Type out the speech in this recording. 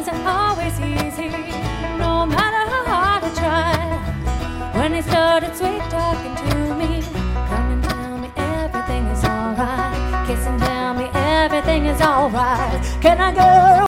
wasn't always easy, no matter how hard I tried. When he started sweet talking to me, come and tell me everything is alright, kiss and tell me everything is alright. Can I go?